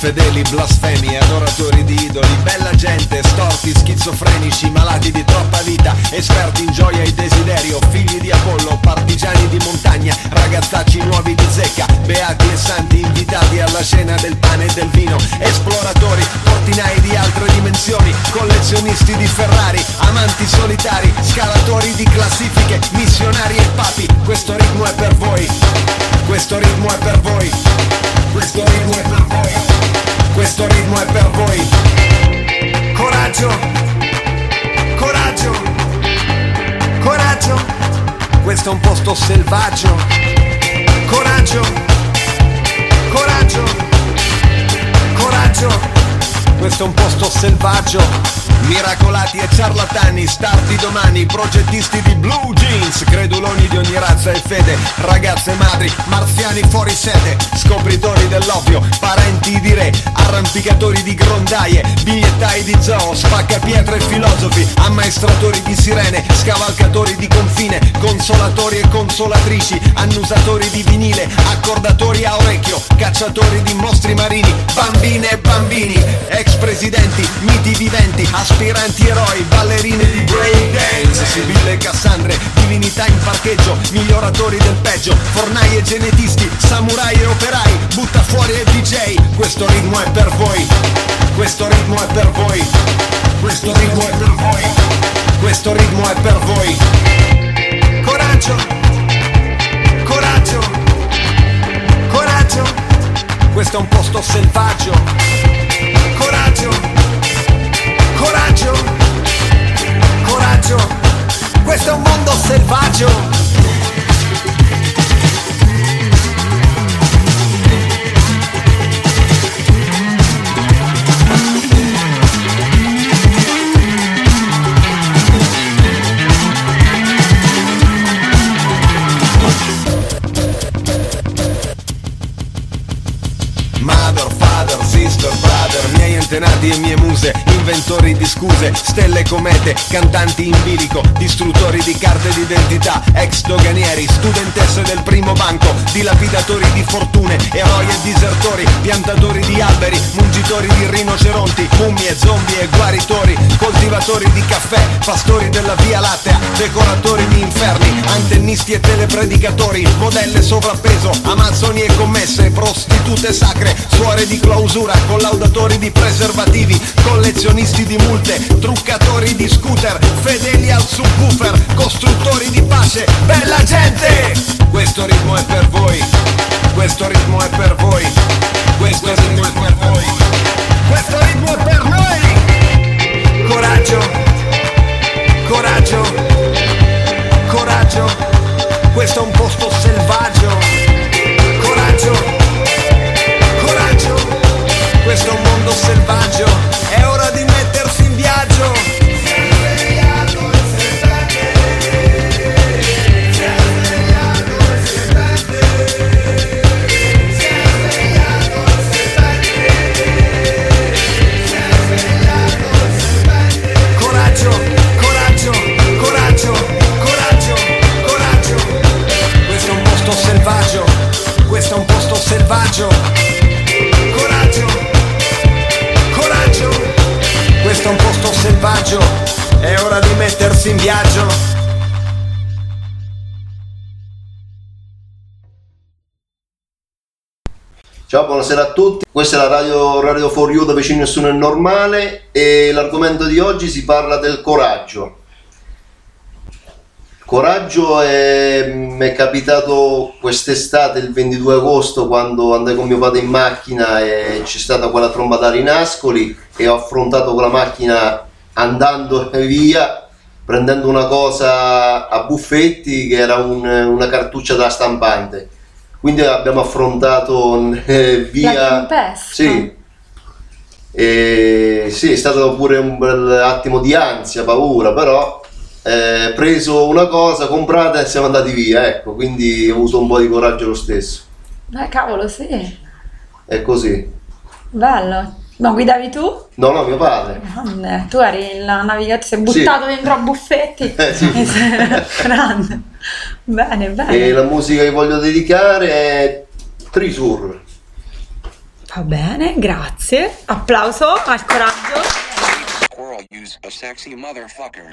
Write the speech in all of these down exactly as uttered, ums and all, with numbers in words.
infedeli, blasfemi, adoratori di idoli, bella gente, storti, schizofrenici, malati di troppa vita, esperti in gioia e desiderio, figli di Apollo, partigiani di montagna, ragazzacci nuovi di zecca, beati e santi invitati alla cena del pane e del vino, esploratori, portinai di altre dimensioni, collezionisti di Ferrari, amanti solitari, scalatori di classifiche, missionari e papi. Questo ritmo è per voi, questo ritmo è per voi, questo ritmo è per voi, questo ritmo è per voi. Coraggio, coraggio, coraggio, questo è un posto selvaggio. Coraggio, coraggio, coraggio, questo è un posto selvaggio. Miracolati e ciarlatani, star di domani, progettisti di blue jeans, creduloni di ogni razza e fede, ragazze madri, marziani fuori sede, scopritori dell'ovvio, parenti di re, arrampicatori di grondaie, bigliettai di zoo, spaccapietre e filosofi, ammaestratori di sirene, scavalcatori di confine, consolatori e consolatrici, annusatori di vinile, accordatori a orecchio, cacciatori di mostri marini, bambine e bambini, ex presidenti, miti viventi, aspiranti eroi, ballerine di breakdance, Sibille e Cassandre, divinità in parcheggio, miglioratori del peggio, fornai e genetisti, samurai e operai, butta fuori e D J. Questo ritmo è per voi, questo ritmo è per voi, questo ritmo è per voi, questo ritmo è per voi. Coraggio, coraggio, coraggio, questo è un posto selvaggio. Coraggio, coraggio, coraggio, questo è un mondo selvaggio. Mother, father, sister, brother, miei antenati e mie muse, inventori di scuse, stelle comete, cantanti in bilico, distruttori di carte d'identità, ex doganieri, studentesse del primo banco, dilapidatori di fortune, eroi e disertori, piantatori di alberi, mungitori di rinoceronti, mummie, zombie e guaritori, coltivatori di caffè, pastori della via lattea, decoratori di inferni, antennisti e telepredicatori, modelle sovrappeso, amazzoni e commesse, prostitute sacre, suore di clausura, collaudatori di preservativi, collezionisti di multe, truccatori di scooter, fedeli al subwoofer, costruttori di pace, bella gente! Questo ritmo è per voi, questo ritmo è per voi, questo ritmo è per voi, questo ritmo è per noi! Coraggio, coraggio, coraggio, questo è un posto selvaggio. Coraggio, questo è un mondo selvaggio, è ora di mettersi in viaggio. Si è svegliato il serpente, si è svegliato il serpente, si è svegliato il serpente, si è svegliato il serpente. Coraggio, coraggio, coraggio, coraggio, coraggio. Questo è un posto selvaggio, questo è un posto selvaggio. Questo è un posto selvaggio, è ora di mettersi in viaggio. Ciao, buonasera a tutti. Questa è la radio, radio for you dove c'è nessuno è normale e l'argomento di oggi si parla del coraggio. Coraggio è, mi è capitato quest'estate, il ventidue agosto, quando andai con mio padre in macchina e c'è stata quella tromba d'aria in Ascoli e ho affrontato quella macchina andando via, prendendo una cosa a buffetti che era un, una cartuccia da stampante. Quindi abbiamo affrontato eh, via... Sì. E, sì, è stato pure un bel attimo di ansia, paura, però... Eh, preso una cosa, comprata e siamo andati via, ecco, quindi ho avuto un po' di coraggio lo stesso. Eh cavolo, sì. È così. Bello. Non guidavi tu? No, no, mio padre. Grande. Tu eri il navigatore, sei buttato sì. dentro a buffetti. Eh, sì. Grande. Bene, bene. E la musica che voglio dedicare è Trisur. Va bene, grazie. Applauso al coraggio. Squirrel use a sexy motherfucker.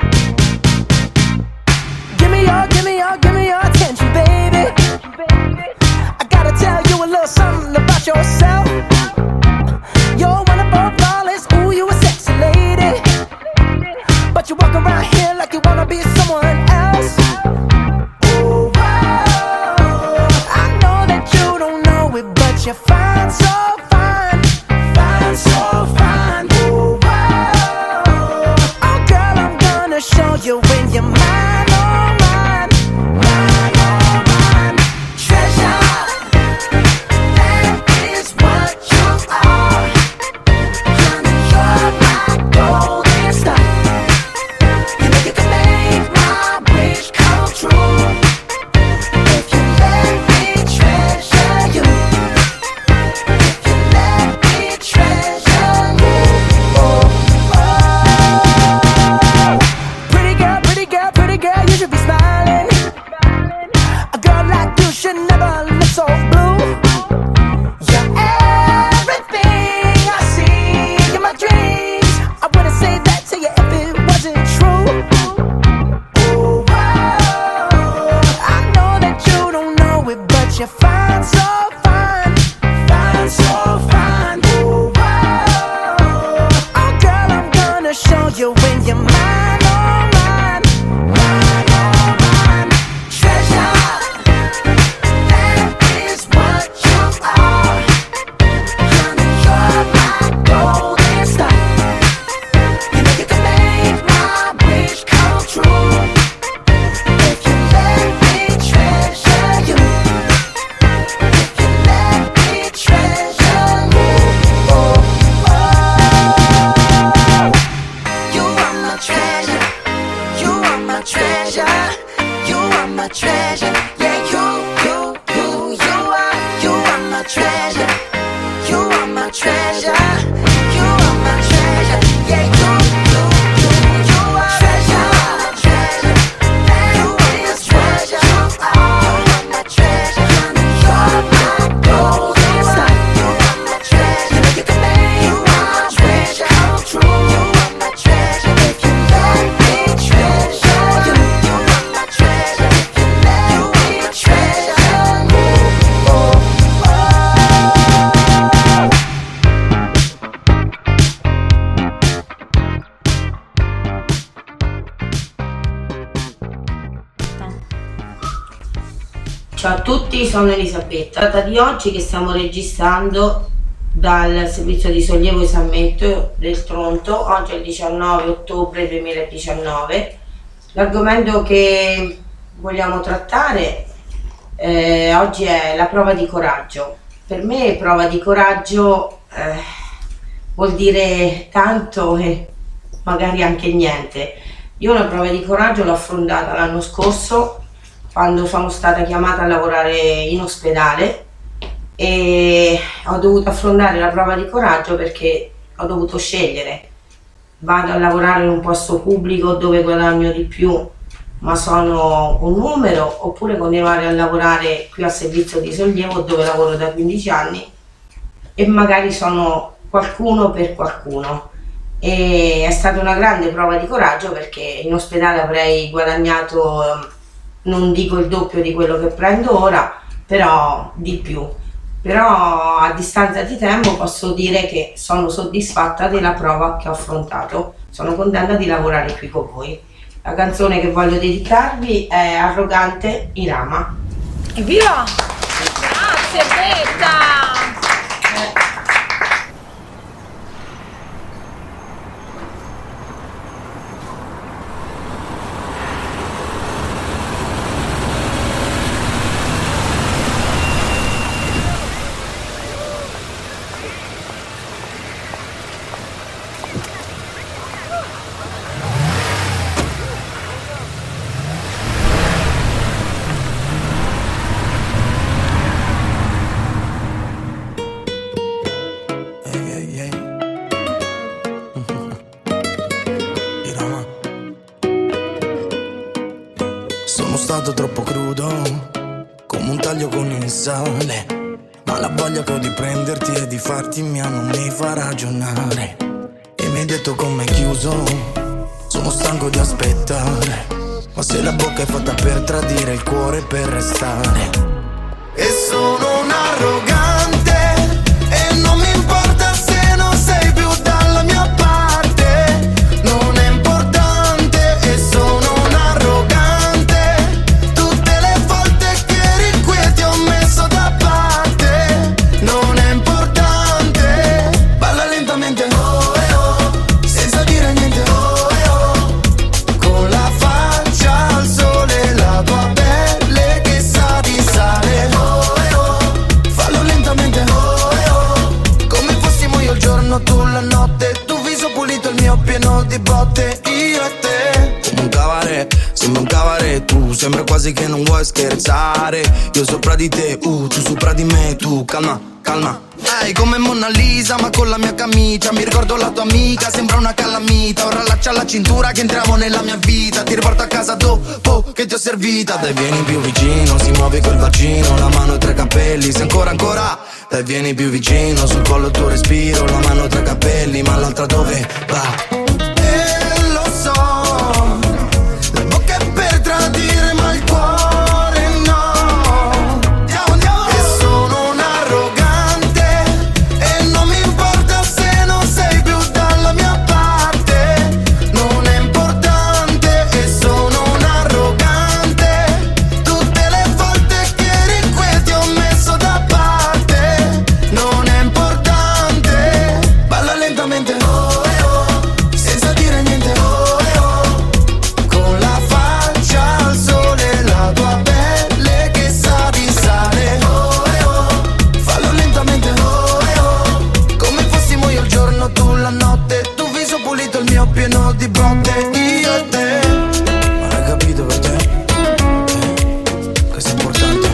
Give me your, give me your, give me your attention, baby. I gotta tell you a little something about yourself. You're one of our flawless, ooh, you a sexy lady. But you walk around here like you wanna be someone else. Ooh, whoa. I know that you don't know it, but you're fine, so fine, fine, so fine. Ooh, whoa. Oh girl, I'm gonna show you when you're mine, oh mine, mine, oh mine. Treasure, that is what you are. Honey, you're my golden star. You know you can make my wish come true. If you let me treasure you. If you let me treasure you. Oh, oh. Pretty girl, pretty girl, pretty girl, you should be smiling. A girl like you should never look so blue. You're everything I see in my dreams. I wouldn't say that to you if it wasn't true. Ooh, whoa. I know that you don't know it, but you're fine, so fine, fine, so fine. Ooh, whoa. Oh girl, I'm gonna show you when you're mine, oh mine, mine, oh mine. Treasure, that is what you are. Honey, you're my golden star. You know you can make my wish come true. If you let me treasure you. If you let me treasure you. Oh, oh. You are my treasure. You are my treasure. You are my treasure. Yeah, you, you, you, you are. You are my treasure. You are my treasure. You are my treasure. Yeah, you, you, you, you are. Treasure, treasure. You is treasure. You are my treasure. You're my golden star. You are my treasure. You know you can make my treasure come true. You are my treasure. If you let me treasure you. You are my treasure. If you let me treasure you. Oh, Ciao a tutti, sono Elisabetta. La data di oggi che stiamo registrando dal servizio di sollievo e Sammetto del Tronto. Oggi è il diciannove ottobre duemiladiciannove. L'argomento che vogliamo trattare eh, oggi è la prova di coraggio. Per me prova di coraggio eh, vuol dire tanto e magari anche niente. Io una prova di coraggio l'ho affrontata l'anno scorso, quando sono stata chiamata a lavorare in ospedale, e ho dovuto affrontare la prova di coraggio perché ho dovuto scegliere: vado a lavorare in un posto pubblico dove guadagno di più ma sono un numero, oppure continuare a lavorare qui al servizio di sollievo dove lavoro da quindici anni e magari sono qualcuno per qualcuno. E è stata una grande prova di coraggio perché in ospedale avrei guadagnato, non dico il doppio di quello che prendo ora, però di più. Però a distanza di tempo posso dire che sono soddisfatta della prova che ho affrontato. Sono contenta di lavorare qui con voi. La canzone che voglio dedicarvi è Arrogante, Irama. Evviva! Grazie Betta! Sono stato troppo crudo, come un taglio con il sale, ma ma la voglia che ho di prenderti e di farti mia non mi fa ragionare. E mi hai detto come chiuso, sono stanco di aspettare, ma se la bocca è fatta per tradire, il cuore per restare. E sono un arrogante e non mi importa se non sei più dalla mia parte, non è importante. E sono un arrogante, tutte le volte che eri qui ti ho messo da parte, non è importante. Balla lentamente, oh eh oh, senza dire niente, oh eh oh, con la faccia al sole, la tua pelle che sa di sale, oh eh oh, fallo lentamente, oh eh oh, come fossimo io il giorno, tu la notte, tu viso pulito, il mio pieno di botte, io e te. Come un cabaret, sembra un cabaret, tu sembra quasi che non vuoi scherzare. Io sopra di te, uh, tu sopra di me, tu calma, calma. Ehi, come Mona Lisa, ma con la mia camicia. Mi ricordo la tua amica, sembra una calamita. Ora allaccia alla cintura che entriamo nella mia vita. Ti riporto a casa dopo che ti ho servita. Dai, vieni più vicino, si muove col bacino, la mano tra i capelli. Se ancora, ancora, dai, vieni più vicino, sul collo il tuo respiro, la mano tra i capelli, ma l'altra dove va? E lo so, la bocca è per tradire, ma il cuore no. Andiamo, andiamo. E sono un arrogante e non mi importa se non sei più dalla mia parte, non è importante. E sono un arrogante, tutte le volte che eri qui ti ho messo da parte, non è importante. Balla lentamente, oh eh oh, senza dire niente, oh eh oh, con la faccia al sole, la tua pelle che sa di sale, oh eh oh, fallo lentamente, oh eh oh, come fossimo io il giorno, tu la notte, tu viso pulito, il mio pieno di botte, io e te. Ma hai capito per te? Eh, questo è importante.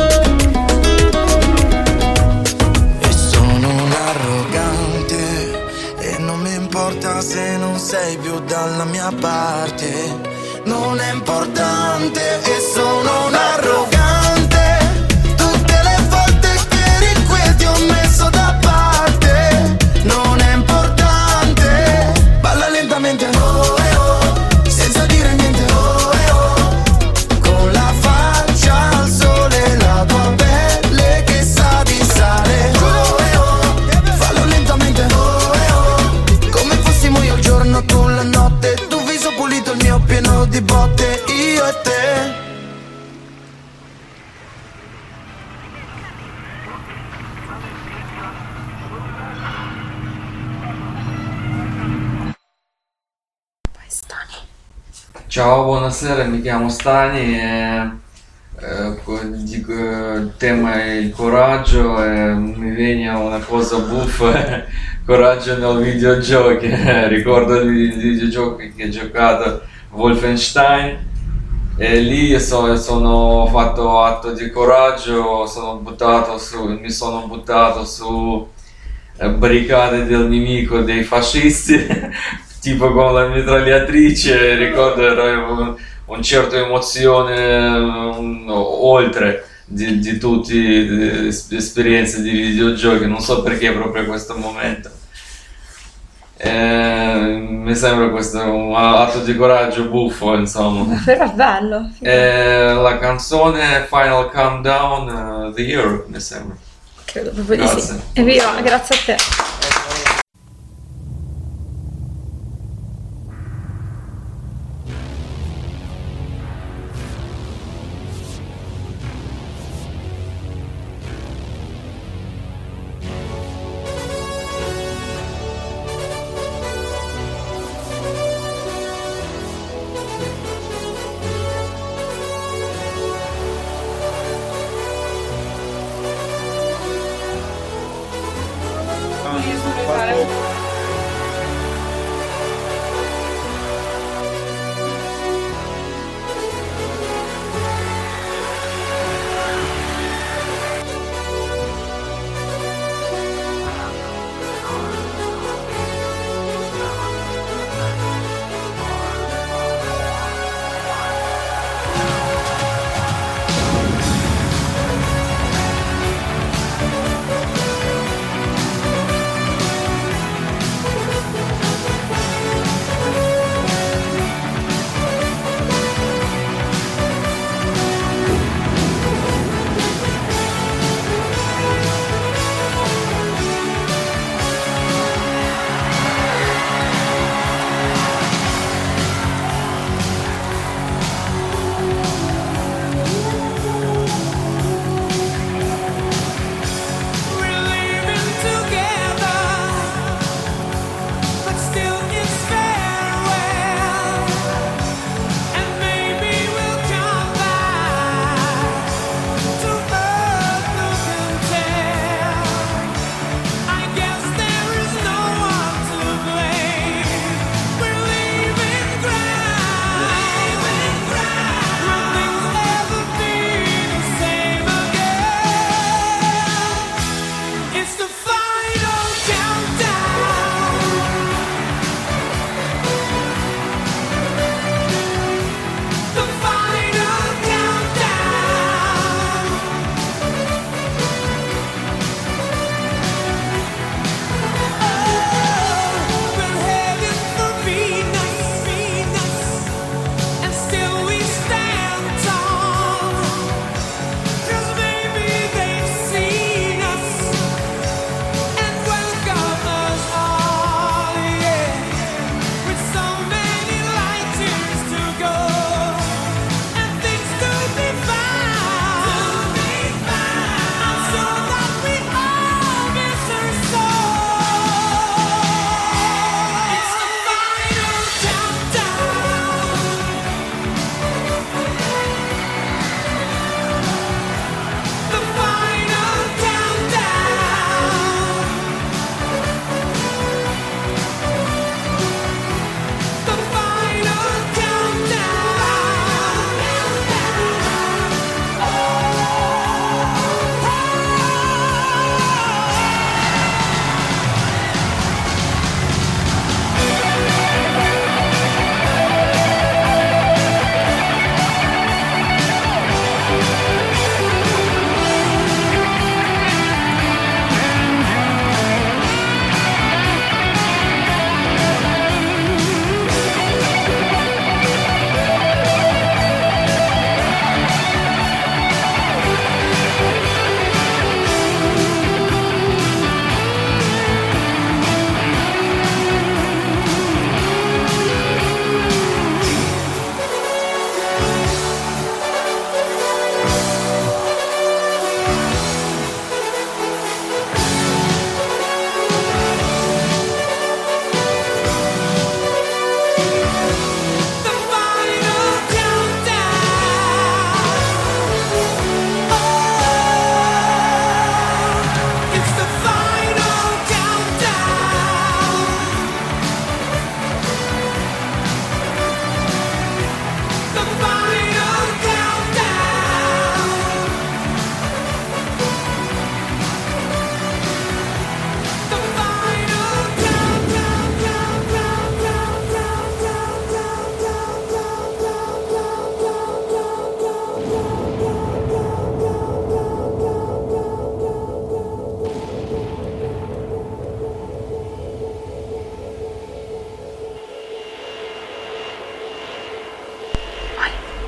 E sono un arrogante e non mi importa se non sei più dalla mia parte, non è importante. E sono un arrogante, tutte le volte che eri qui ti ho messo da parte, non è importante. Balla lentamente, oh eh oh, senza dire niente, oh eh oh, con la faccia al sole, la tua pelle che sa di sale, oh eh oh, fallo lentamente, oh eh oh, come fossimo io il giorno, tu la notte, tu viso pulito, il mio pieno di botte, io e te. Ciao, buonasera, mi chiamo Stani e eh, co- di- eh, il tema è il coraggio e mi viene una cosa buffa, coraggio nei videogiochi. Ricordo i videogiochi che ho giocato, Wolfenstein, e lì so- sono fatto atto di coraggio, sono buttato su, mi sono buttato su eh, barricate del nemico, dei fascisti, tipo con la mitragliatrice. Ricordo era un, un certo emozione um, oltre di, di tutte le esperienze di videogiochi, non so perché proprio questo momento. Eh, mi sembra questo un atto di coraggio buffo, insomma. Però è bello. Eh, la canzone Final Countdown, uh, The Year, mi sembra. Credo proprio di Grazie. sì. Evviva, grazie a te.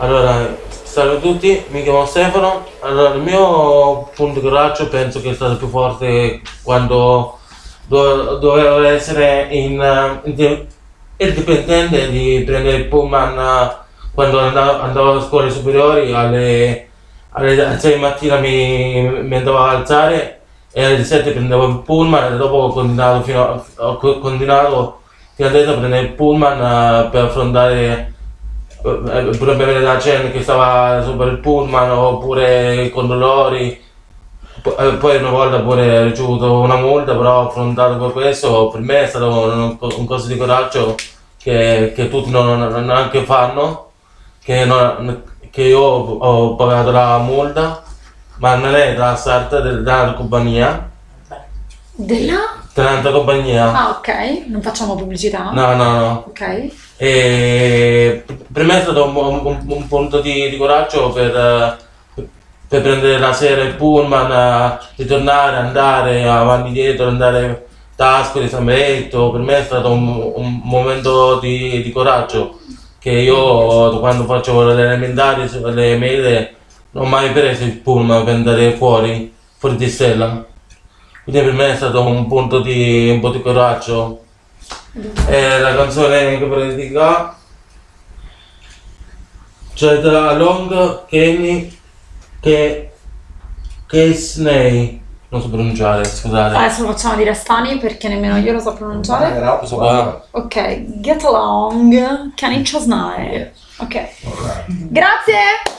Allora, salve a tutti, mi chiamo Stefano. Allora, il mio punto di coraggio penso che è stato più forte quando do- dovevo essere in, in, indipendente di prendere il pullman eh, quando andavo, andavo alle scuole superiori, alle, alle sei di mattina mi, mi andavo a alzare e alle sette prendevo il pullman e dopo ho continuato fino a, ho co- continuato fino adesso a prendere il pullman eh, per affrontare eh, pure bere la gente che stava sopra il pullman oppure i controllori. Po- eh, Poi una volta pure ho ricevuto una multa, però ho affrontato per questo. Per me è stato un, un coso di coraggio che, che tutti non, non anche fanno, che, non- che io ho, ho pagato la multa, ma non è della start della compagnia, Della? dell'altra compagnia. Ah, ok, non facciamo pubblicità. No, no, no. Ok. E per me è stato un, un- un punto di, di coraggio per, eh, per prendere la sera il pullman, eh, ritornare, andare avanti e dietro, andare da Ascoli, San Benedetto. Per me è stato un, un momento di, di coraggio che io quando facevo le elementari, le medie, non ho mai preso il pullman per andare fuori, fuori di Stella. Quindi per me è stato un punto di, un po' di coraggio. E la canzone che vorrei dedicare c'è da Long Kenny che Kesney, non so pronunciare, scusate. Adesso lo facciamo dire a Stani perché nemmeno io lo so pronunciare. Questo qua. Ok, get along, Kenny Chesney. Ok. Grazie!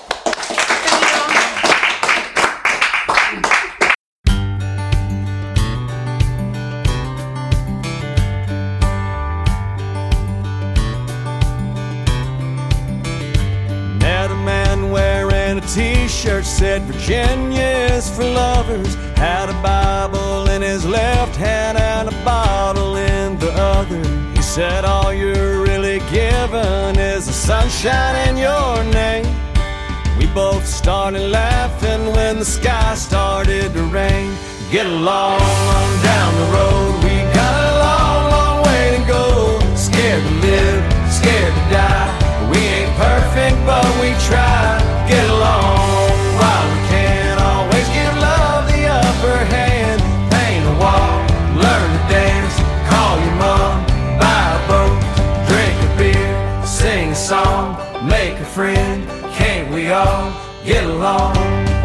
Met a man wearing a t-shirt said Virginia is for lovers. Had a Bible in his left hand and a bottle in the other. He said all you're really given is the sunshine in your name. We both started laughing when the sky started to rain. Get along on down the road, we got a long, long way to go. Scared to live, scared to die. We ain't perfect, but we try. Get along while we can. Always give love the upper hand. Paint a wall, learn to dance. Call your mom, buy a boat, drink a beer, sing a song, make a friend. Can't we all get along?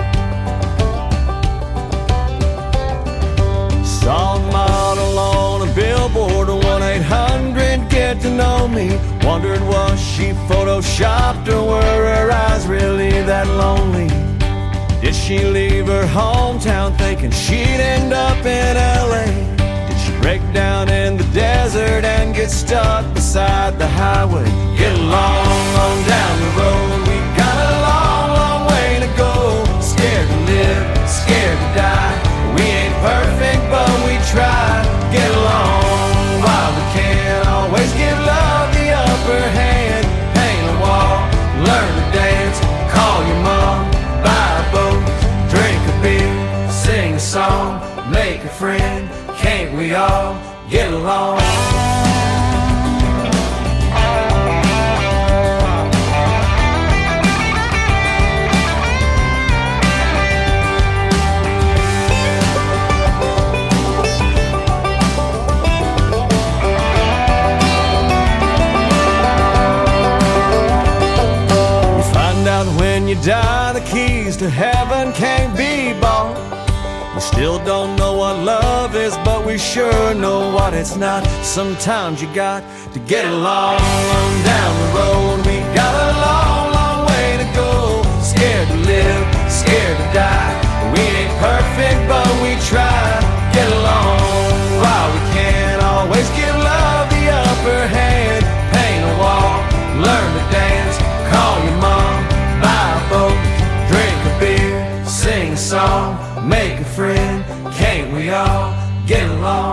Saw a model on a billboard, one eight hundred get to know me. Wondered was she photoshopped or were her eyes really that lonely? Did she leave her hometown thinking she'd end up in L A? Did she break down in the desert and get stuck beside the highway? Get along on down the road, we got a long, long way to go. Scared to live, scared to die. We ain't perfect, but we try. Get along while we can. Always give love the upper hand. Paint a wall, learn to dance. Call your mom, buy a boat, drink a beer, sing a song, make a friend. Can't we all get along? When you die, the keys to heaven can't be bought. We still don't know what love is, but we sure know what it's not. Sometimes you got to get along on down the road. We got a long, long way to go. Scared to live, scared to die. We ain't perfect, but we try. Get along while we can. Always give love the upper hand. Paint a wall, learn to dance. Call your mom, buy a boat, drink a beer, sing a song, make a friend. Can't we all get along?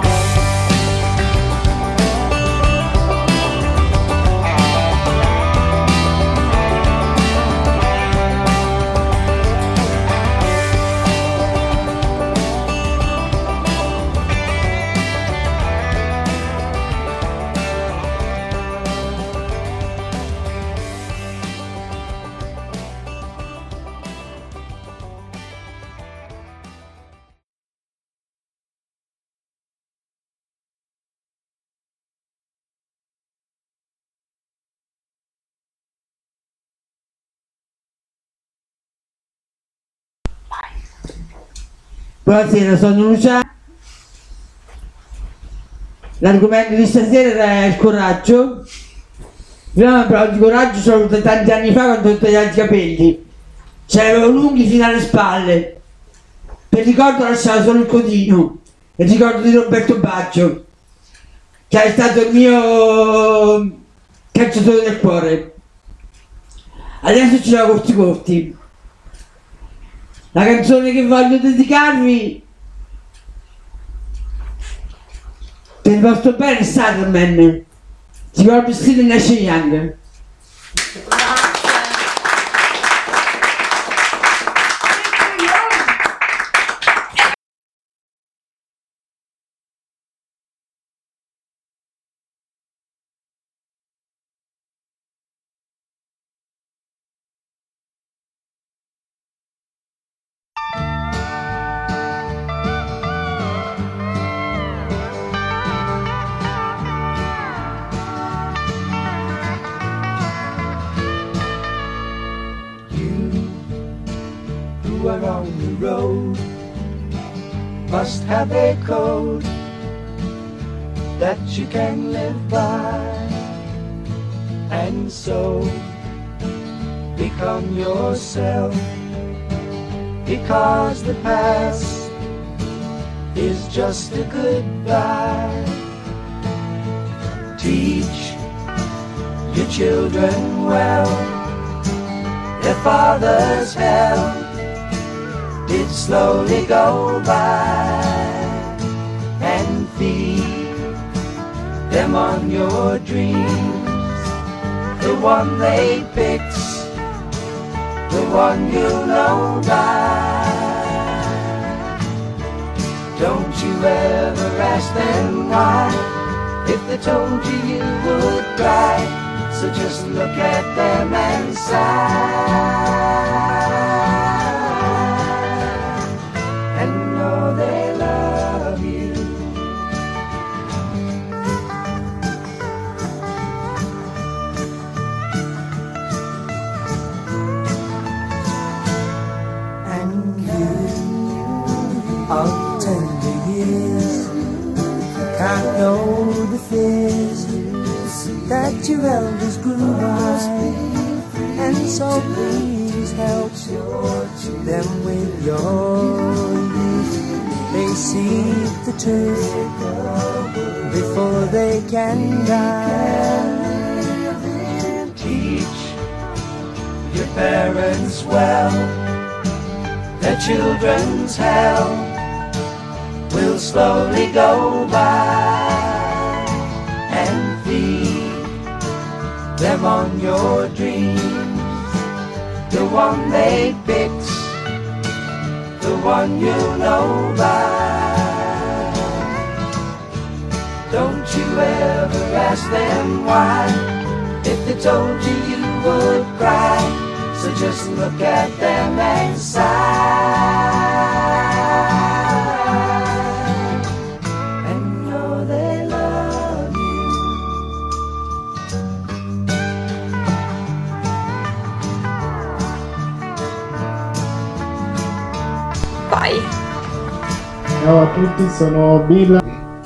Buonasera, sono Luciano. L'argomento di stasera è il coraggio. Prima però di coraggio sono avuto tanti anni fa quando ho tagliato i capelli. C'avevo lunghi fino alle spalle. Per ricordo lasciavo solo il codino. E ricordo di Roberto Baggio, che è stato il mio calciatore del cuore. Adesso ci sono corti corti. La canzone che voglio dedicarvi per il vostro bene è Starman. Si chiama vestito in Ashley Young. On the road must have a code that you can live by, and so become yourself, because the past is just a goodbye. Teach your children well, their father's hell did slowly go by, and feed them on your dreams, the one they picked, the one you know by. Don't you ever ask them why, if they told you you would cry, so just look at them and sigh. They love you. And you of tender years can't know the fears that your elders grew by, and so please help them with your youth. They seek the truth before they can die. Teach your parents well, their children's hell will slowly go by, and feed them on your dreams, the one they picked, the one you know by. Don't you ever ask them why, if they told you you would cry, so just look at them and sigh, and know they love you. Vai. Ciao a tutti, sono Bill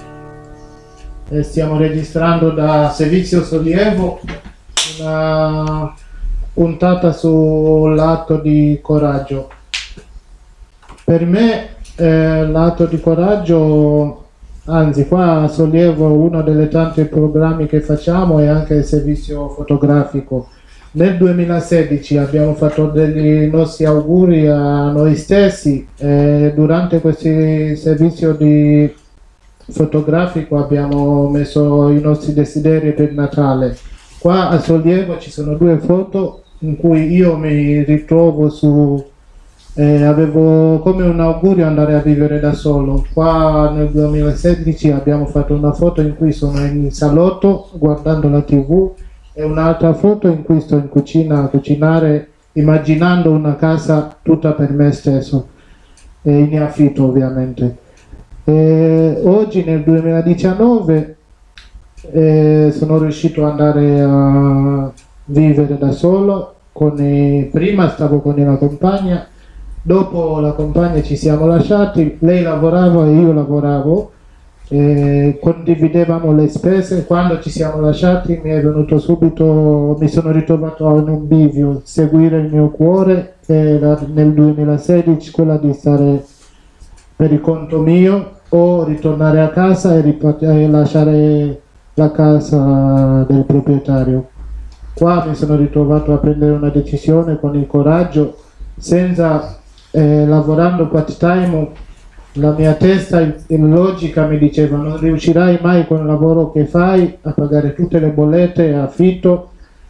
e stiamo registrando da Servizio Sollievo una puntata sull'atto di coraggio. Per me eh, l'atto di coraggio, anzi qua a Sollievo uno delle tante programmi che facciamo è anche il servizio fotografico. Nel duemilasedici abbiamo fatto dei nostri auguri a noi stessi e durante questo servizio di fotografico abbiamo messo i nostri desideri per Natale. Qua a Sollievo ci sono due foto in cui io mi ritrovo su eh, avevo come un augurio andare a vivere da solo. Qua nel duemilasedici abbiamo fatto una foto in cui sono in salotto guardando la tv e un'altra foto in cui sto in cucina a cucinare immaginando una casa tutta per me stesso e in affitto ovviamente. E oggi nel duemiladiciannove eh, sono riuscito ad andare a vivere da solo con i, prima stavo con una compagna Dopo la compagna ci siamo lasciati, lei lavorava e io lavoravo, eh, condividevamo le spese. Quando ci siamo lasciati mi è venuto subito, mi sono ritrovato in un bivio, seguire il mio cuore era nel duemilasedici quella di stare per il conto mio o ritornare a casa e, ripart- e lasciare la casa del proprietario. Qua mi sono ritrovato a prendere una decisione con il coraggio, senza eh, lavorando part time. La mia testa in, in logica mi diceva: non riuscirai mai con il lavoro che fai a pagare tutte le bollette, affitto.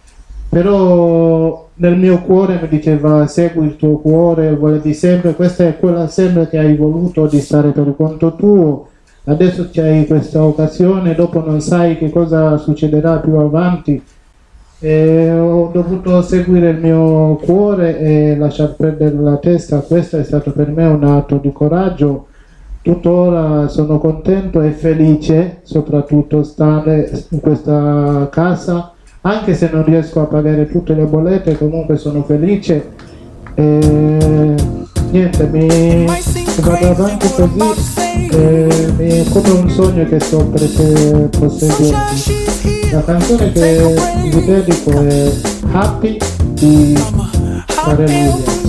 Però nel mio cuore mi diceva: segui il tuo cuore, volevi sempre, questa è quella sempre che hai voluto, di stare per conto tuo. Adesso c'hai questa occasione, dopo non sai che cosa succederà più avanti. E ho dovuto seguire il mio cuore e lasciar perdere la testa. Questo è stato per me un atto di coraggio. Tuttora sono contento e felice, soprattutto stare in questa casa, anche se non riesco a pagare tutte le bollette, comunque sono felice. E niente, mi vado avanti così, e mi è come un sogno che sto per proseguendo. La canzone che vi dedico è Happy di Pharrell Williams.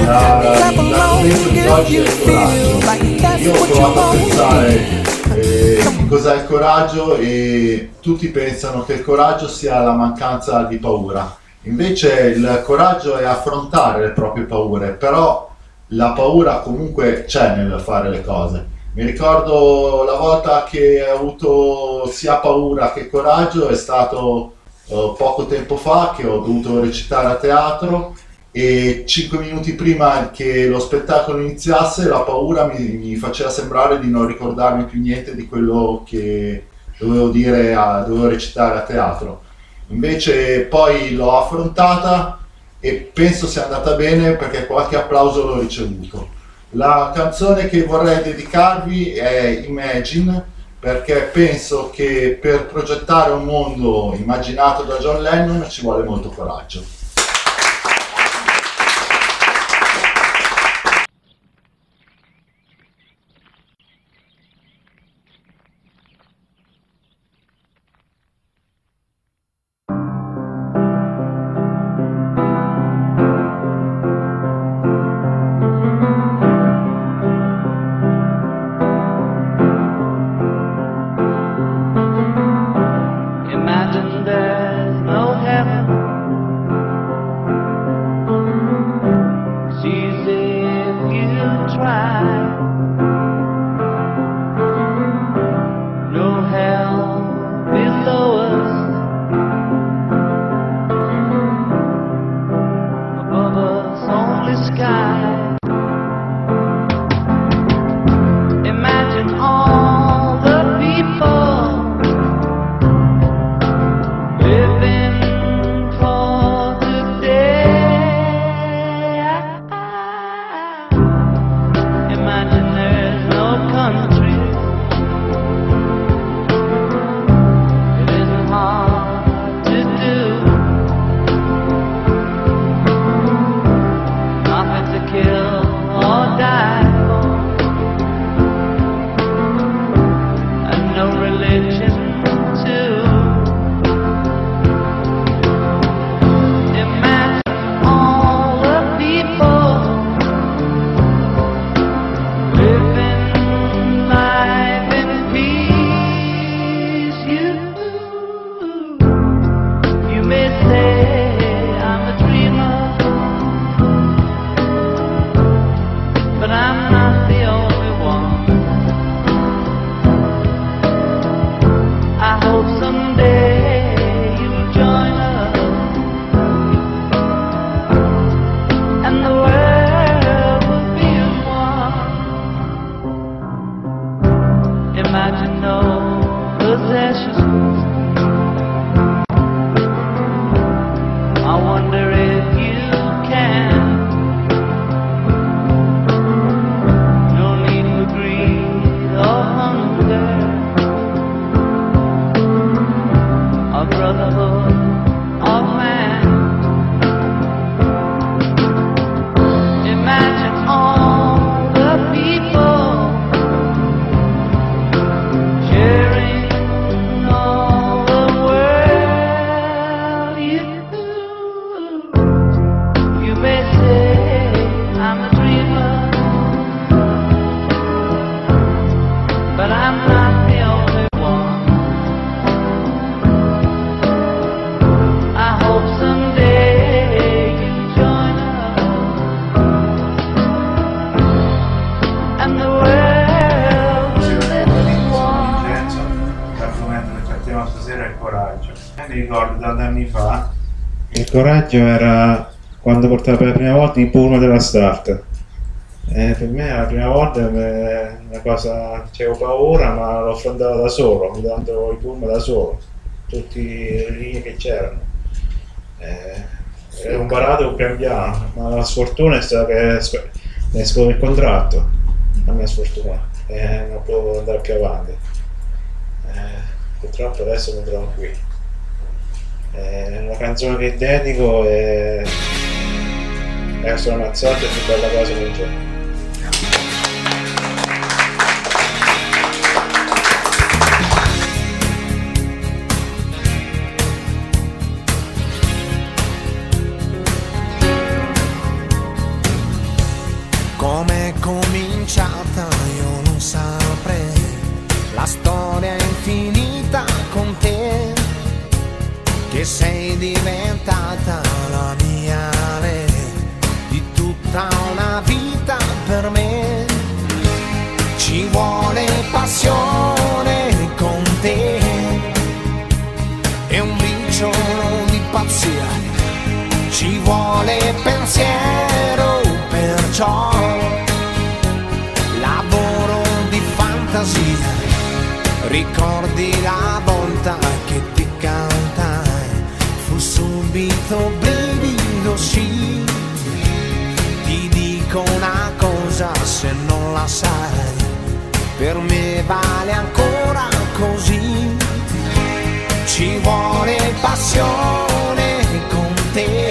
l'argomento di oggi è il coraggio. Io ho provato a pensare eh, cos'è il coraggio e tutti pensano che il coraggio sia la mancanza di paura. Invece il coraggio è affrontare le proprie paure, però la paura comunque c'è nel fare le cose. Mi ricordo la volta che ho avuto sia paura che coraggio è stato uh, poco tempo fa, che ho dovuto recitare a teatro e cinque minuti prima che lo spettacolo iniziasse la paura mi, mi faceva sembrare di non ricordarmi più niente di quello che dovevo dire, a, dovevo recitare a teatro. Invece poi l'ho affrontata e penso sia andata bene perché qualche applauso l'ho ricevuto. La canzone che vorrei dedicarvi è Imagine, perché penso che per progettare un mondo immaginato da John Lennon ci vuole molto coraggio. Imagine there's no heaven. It's easy if you try. No hell below us. Above us only sky. Imagine all the people living for today. Imagine there's no country. It isn't hard to do. Nothing to kill or die for, and no religion too. Imagine all the people living life in peace. You, you may say I'm a dreamer, but I'm not the only one. I hope someday you'll join us and the world will be as one. Imagine no possessions. I wonder if you can. No need for greed or hunger, a brotherhood of man. Imagine all the people sharing all the world. You, you may say I'm a dreamer, but I'm not the only one. I hope someday you join us and the world will live as one. L'argomento che trattiamo stasera è il coraggio. Mi ricordo tanti anni fa, il coraggio era quando portavo per la prima volta i pullman della Start. Eh, per me la prima volta è una cosa, avevo paura, ma l'ho affrontata da solo, mi dando i pullman da solo, tutte le linee che c'erano. Eh, ho imparato pian piano, ma la sfortuna è stata che mi è scaduto il contratto, la mia sfortuna, e non potevo andare più avanti. Eh, purtroppo adesso mi trovo qui. Eh, la canzone che dedico è Sono Mazzotti, è più bella cosa che c'è. ci vuole passione con te e un briciolo di pazzia, ci vuole pensiero, perciò lavoro di fantasia. Ricordi la volta che ti cantai, fu subito brivido, sì. Ti dico una cosa, se non la sai, per me vale ancora così. Ci vuole passione con te,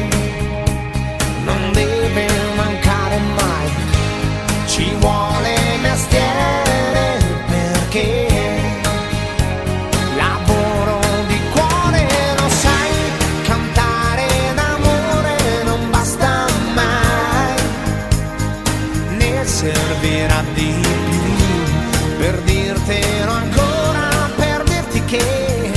non deve mancare mai. Ci vuole mestiere perché lavoro di cuore, lo sai, cantare d'amore non basta mai, ne servirà di più per dirtelo ancora, per dirti che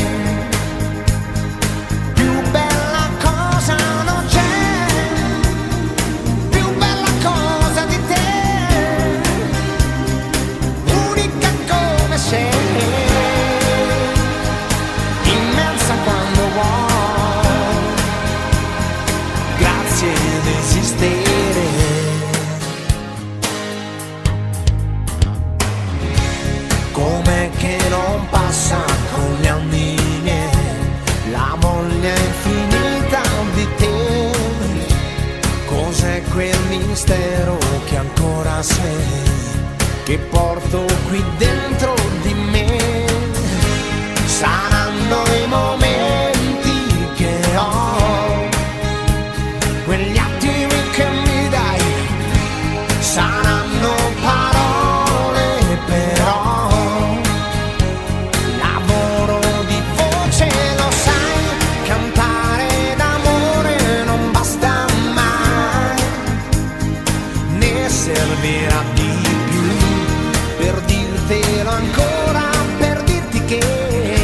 immensa quando vuoi, grazie ad esistere. Com'è che non passa con gli anni miei la voglia infinita di te? Cos'è quel mistero che ancora sei, che porto qui dentro di me? Saranno i momenti che ho, quegli attimi che mi dai, saranno parole però, lavoro di voce, lo sai, cantare d'amore non basta mai, ne servirà di più per dirtelo ancora, per dirti che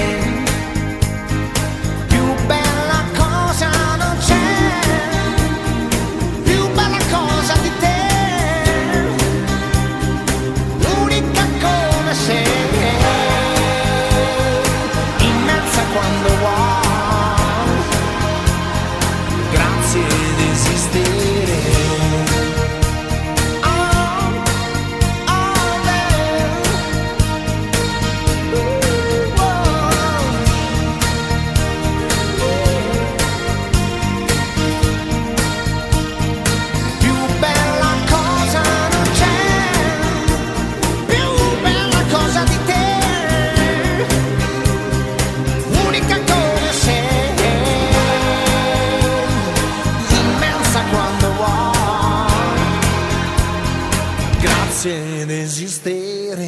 ed esistere.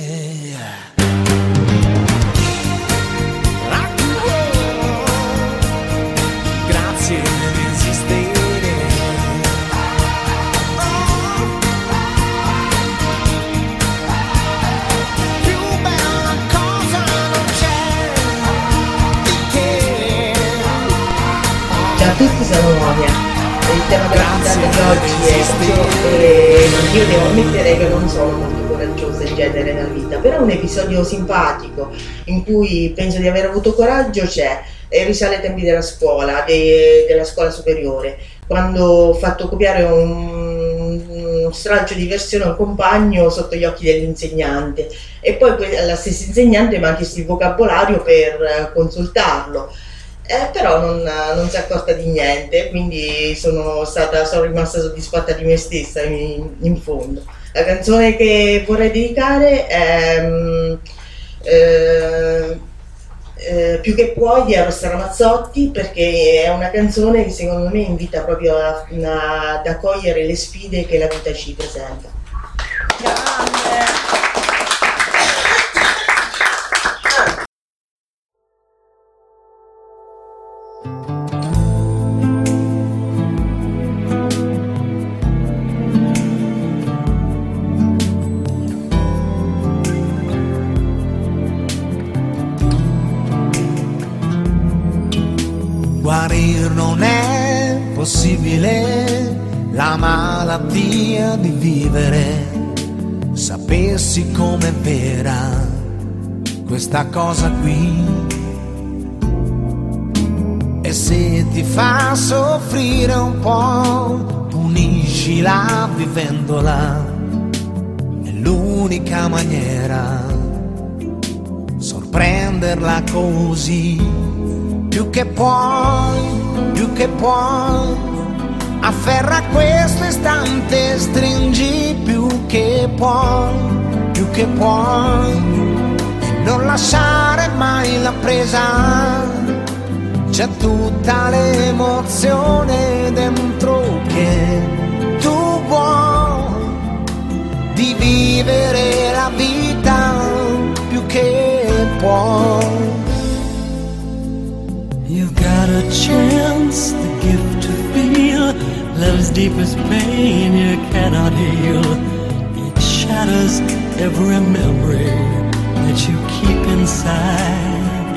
Grazie ed esistere. Più bella cosa non c'è di te. Ciao a tutti, sono Monia. Il tema della puntata di oggi è coraggio, e io devo ammettere che non sono molto coraggiosa in genere nella vita, però un episodio simpatico in cui penso di aver avuto coraggio c'è, e risale ai tempi della scuola, de, della scuola superiore, quando ho fatto copiare un, uno stralcio di versione a un compagno sotto gli occhi dell'insegnante, e poi la stessa insegnante mi ha chiesto il vocabolario per consultarlo. Eh, però non, non si è accorta di niente, quindi sono stata sono rimasta soddisfatta di me stessa in, in fondo. La canzone che vorrei dedicare è eh, eh, Più che puoi di Eros Ramazzotti, perché è una canzone che secondo me invita proprio a, a, ad accogliere le sfide che la vita ci presenta. Grande! Guarir non è possibile, la malattia di vivere, sapere sapessi com'è vera questa cosa qui. E se ti fa soffrire un po', puniscila vivendola. È l'unica maniera, sorprenderla così. Più che puoi, più che puoi, afferra questo istante, stringi più che puoi, più che puoi, e non lasciare mai la presa. C'è tutta l'emozione dentro che tu vuoi, di vivere la vita più che puoi. You've got a chance, the gift to feel love's deepest pain you cannot heal. It shatters every memory that you keep inside.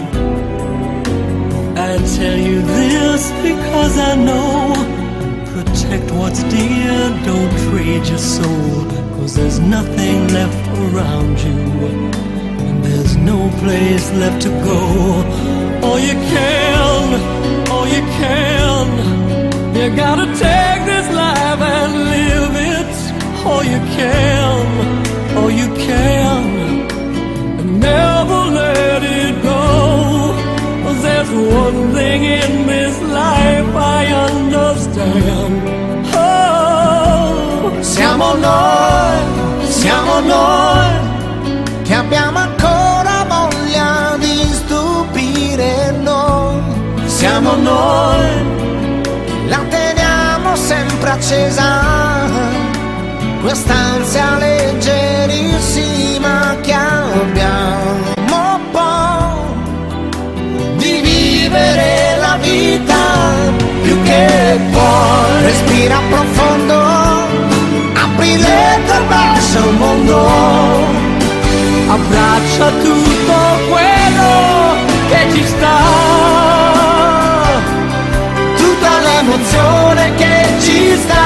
I tell you this because I know, protect what's dear, don't trade your soul, 'cause there's nothing left around you, and there's no place left to go. All you can, all you can, you gotta take this life and live it. All you can, all you can, and never let it go. 'Cause there's one thing in this life I understand. Oh, siamo noi, siamo noi, che abbiamo ancora voglia di stupire noi. Siamo noi, la teniamo sempre accesa, quest'ansia leggerissima che abbiamo poi, di vivere la vita più che puoi. Respira profondo, apri le tue braccia al mondo, abbraccia tutto quello che ci sta, tutta l'emozione che ci sta.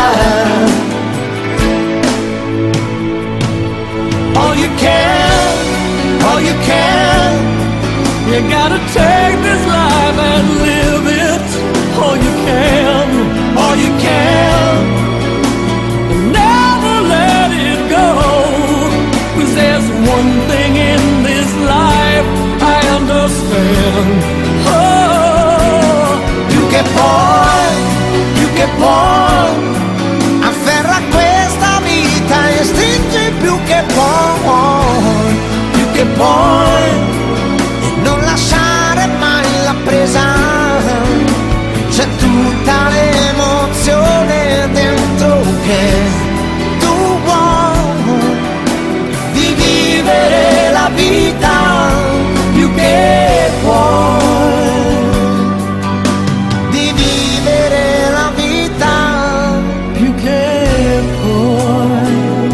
All you can, all you can, you gotta take this life and live it. All you can, all you can, and never let it go. 'Cause there's one thing in this life I understand. Oh, più che puoi, più che puoi, afferra questa vita e stringi più che puoi, più che puoi, e non lasciare mai la presa. C'è tutta l'emozione dentro che tu vuoi, di vivere la vita più che puoi, di vivere la vita più che puoi.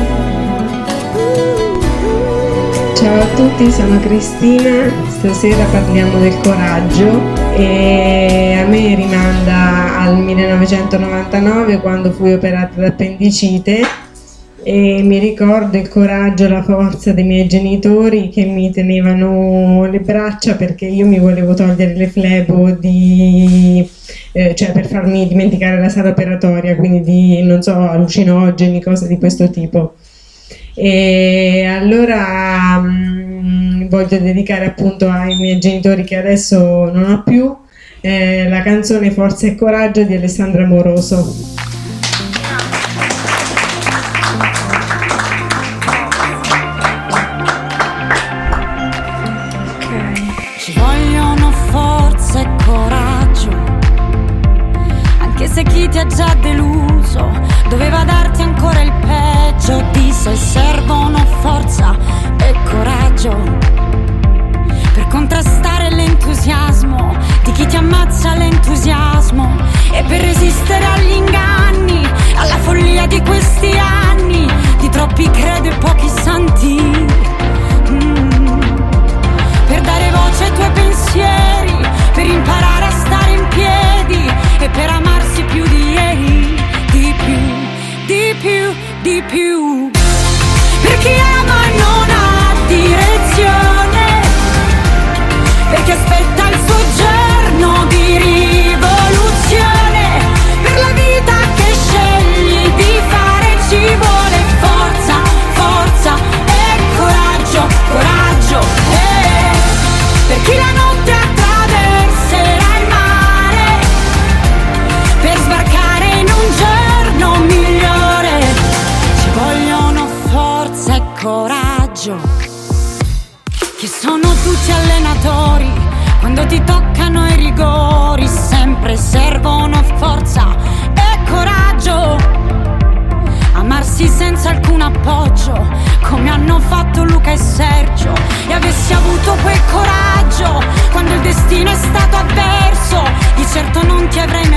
Ciao a tutti, sono Cristina, stasera parliamo del coraggio e a me rimanda al millenovecentonovantanove quando fui operata d'appendicite e mi ricordo il coraggio e la forza dei miei genitori che mi tenevano le braccia perché io mi volevo togliere le flebo di, eh, cioè per farmi dimenticare la sala operatoria, quindi di, non so, allucinogeni, cose di questo tipo. E allora mh, voglio dedicare appunto ai miei genitori che adesso non ho più eh, la canzone Forza e Coraggio di Alessandra Moroso. Ci vogliono forza e coraggio, anche se chi ti ha già deluso doveva darti ancora il peggio di sé. Servono forza e coraggio per contrastare l'entusiasmo di chi ti ammazza l'entusiasmo e per resistere agli inganni, alla follia di questi anni, di troppi credo e pochi santi. Mm. Per dare voce ai tuoi pensieri, per imparare a stare in piedi e per amarsi più di ieri, di più, di genitori, quando ti toccano i rigori, sempre servono forza e coraggio. Amarsi senza alcun appoggio, come hanno fatto Luca e Sergio. E avessi avuto quel coraggio, quando il destino è stato avverso, di certo non ti avrei